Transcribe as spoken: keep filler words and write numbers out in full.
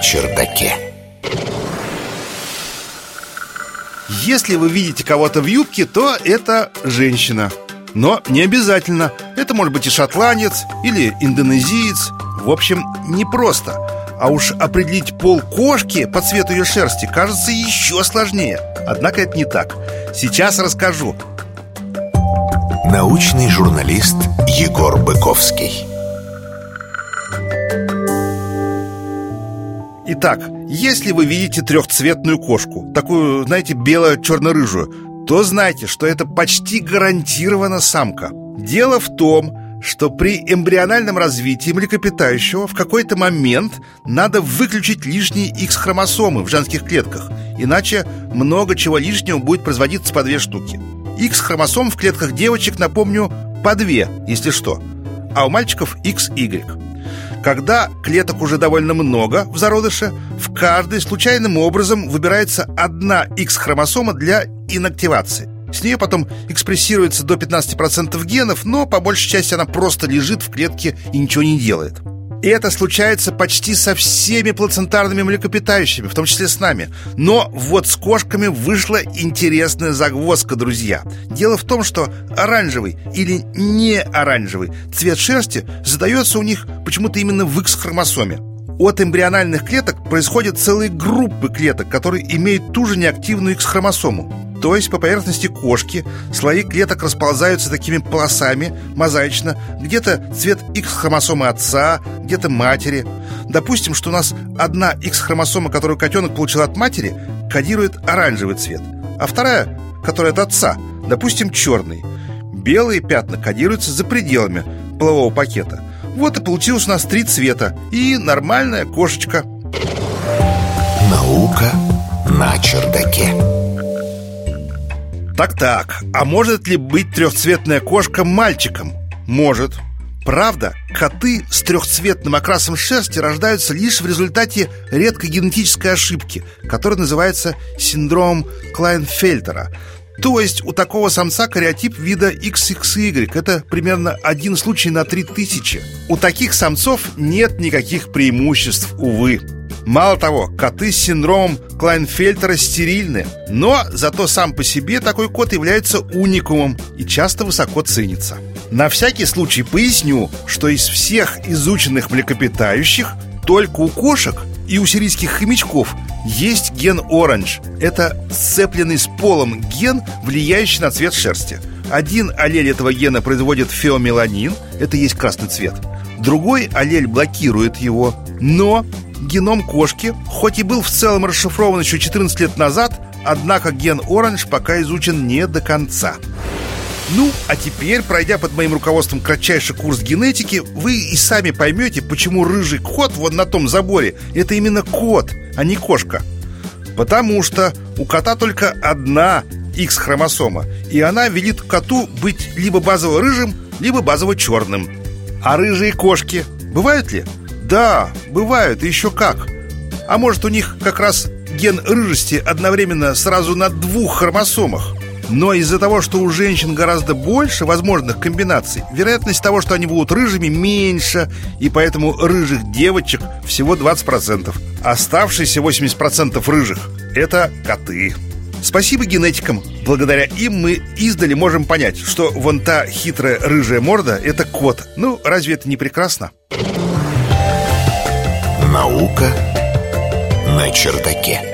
чердаке. Если вы видите кого-то в юбке, то это женщина. Но не обязательно. Это может быть и шотландец, или индонезиец. В общем, непросто. А уж определить пол кошки по цвету ее шерсти кажется еще сложнее. Однако это не так. Сейчас расскажу. Научный журналист Егор Быковский. Итак, если вы видите трехцветную кошку, такую, знаете, бело-черно-рыжую, то знайте, что это почти гарантированно самка. Дело в том, что при эмбриональном развитии млекопитающего в какой-то момент надо выключить лишние X-хромосомы в женских клетках, иначе много чего лишнего будет производиться по две штуки. X-хромосом в клетках девочек, напомню, по две, если что, а у мальчиков икс игрек. Когда клеток уже довольно много в зародыше, в каждой случайным образом выбирается одна X-хромосома для инактивации. С нее потом экспрессируется до пятнадцати процентов генов, но по большей части она просто лежит в клетке и ничего не делает. И это случается почти со всеми плацентарными млекопитающими, в том числе с нами. Но вот с кошками вышла интересная загвоздка, друзья. Дело в том, что оранжевый или не оранжевый цвет шерсти задается у них почему-то именно в X-хромосоме. От эмбриональных клеток происходят целые группы клеток, которые имеют ту же неактивную X-хромосому. То есть по поверхности кошки слои клеток расползаются такими полосами, мозаично. Где-то цвет X-хромосомы отца, где-то матери. Допустим, что у нас одна X-хромосома, которую котенок получил от матери, кодирует оранжевый цвет, а вторая, которая от отца, допустим, черный. Белые пятна кодируются за пределами полового пакета. Вот и получилось у нас три цвета и нормальная кошечка. Наука на чердаке. Так-так, а может ли быть трехцветная кошка мальчиком? Может. Правда, коты с трехцветным окрасом шерсти рождаются лишь в результате редкой генетической ошибки, которая называется синдром Клайнфельтера. То есть у такого самца кариотип вида икс икс игрек. Это примерно один случай на три тысячи. У таких самцов нет никаких преимуществ, увы. Мало того, коты с синдромом Клайнфельтера стерильны. Но зато сам по себе такой кот является уникумом и часто высоко ценится. На всякий случай поясню, что из всех изученных млекопитающих только у кошек и у сирийских хомячков есть ген оранж. Это сцепленный с полом ген, влияющий на цвет шерсти. Один аллель этого гена производит феомеланин, это есть красный цвет. Другой аллель блокирует его. Но геном кошки, хоть и был в целом расшифрован еще четырнадцать лет назад, однако ген оранж пока изучен не до конца. Ну, а теперь, пройдя под моим руководством кратчайший курс генетики, вы и сами поймете, почему рыжий кот вон на том заборе — это именно кот, а не кошка. Потому что у кота только одна X-хромосома, и она велит коту быть либо базово рыжим, либо базово черным. А рыжие кошки бывают ли? Да, бывают, и еще как. А может, у них как раз ген рыжести одновременно сразу на двух хромосомах? Но из-за того, что у женщин гораздо больше возможных комбинаций, вероятность того, что они будут рыжими, меньше. И поэтому рыжих девочек всего двадцать процентов. Оставшиеся восемьдесят процентов рыжих — это коты. Спасибо генетикам. Благодаря им мы издали можем понять, что вон та хитрая рыжая морда — это кот. Ну, разве это не прекрасно? Наука на чердаке.